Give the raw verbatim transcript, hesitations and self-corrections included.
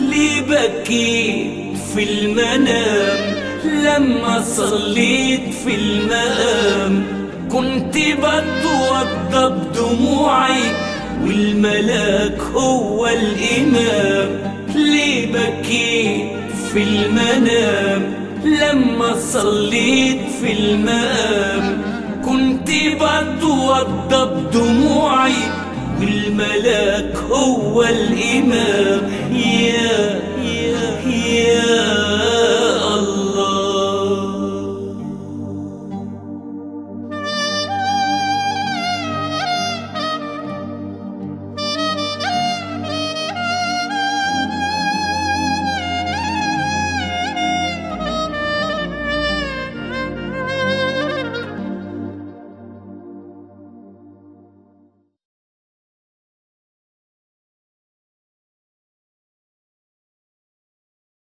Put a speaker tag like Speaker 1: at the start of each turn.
Speaker 1: ليه بكيت في المنام لما صليت في المقام؟ كنت بتوضى بدموعي والملاك هو الإمام. ليه بكيت في المنام لما صليت في المقام؟ كنت بتوضى بدموعي والملاك هو الإمام. يا